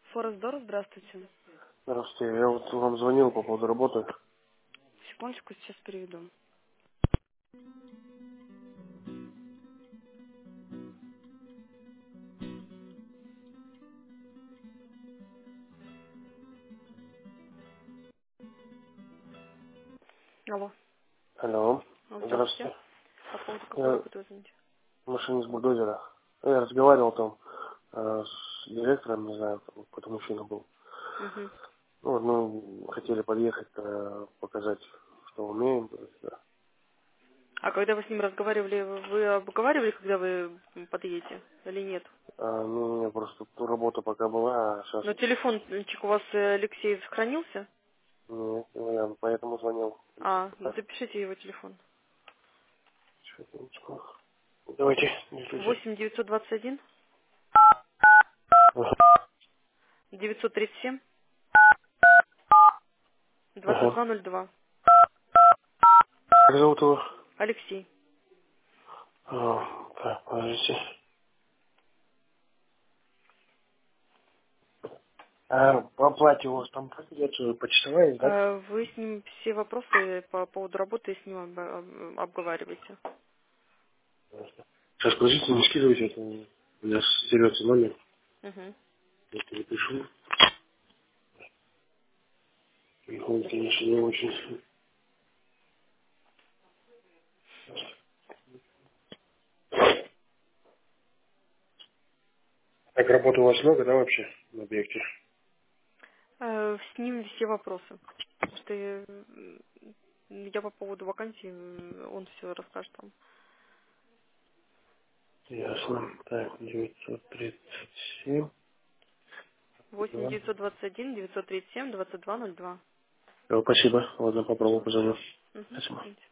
Форестдор, здравствуйте. Здравствуйте, я вот вам звонил по поводу работы. Секундочку, сейчас переведу. Алло. Алло, Здравствуйте. здравствуйте. По поводу какой Я работы вы звоните? машинист бульдозера. Я разговаривал там с директором, не знаю, там какой-то мужчина был. Угу. Ну, вот мы хотели подъехать, показать, что умеем. То есть, да. А когда вы с ним разговаривали, вы обговаривали, когда вы подъедете или нет? Ну, у меня просто работа пока была, а сейчас Но телефончик у вас, Алексей, сохранился? нет, ну, я поэтому звонил. Запишите его телефон. Секундочку. Давайте, держите. 8 921 Ага. 937 Ага. 2202. Как зовут его? Алексей. Так, подождите. А по оплате у вас там как идет почасовая, да? Вы с ним все вопросы по поводу работы с ним обговариваете. Сейчас, подождите, не скидывайте, это у меня стерется номер. Угу. Я перепишу. Телефон, конечно, не очень. Так, работы у вас много, да, вообще, на объекте? С ним все вопросы. Потому что я по поводу вакансии, он все расскажет вам. Ясно. Так, 937. 8 Да. 921 937 2202. Спасибо. Ладно, попробую позвоню. Угу. Спасибо.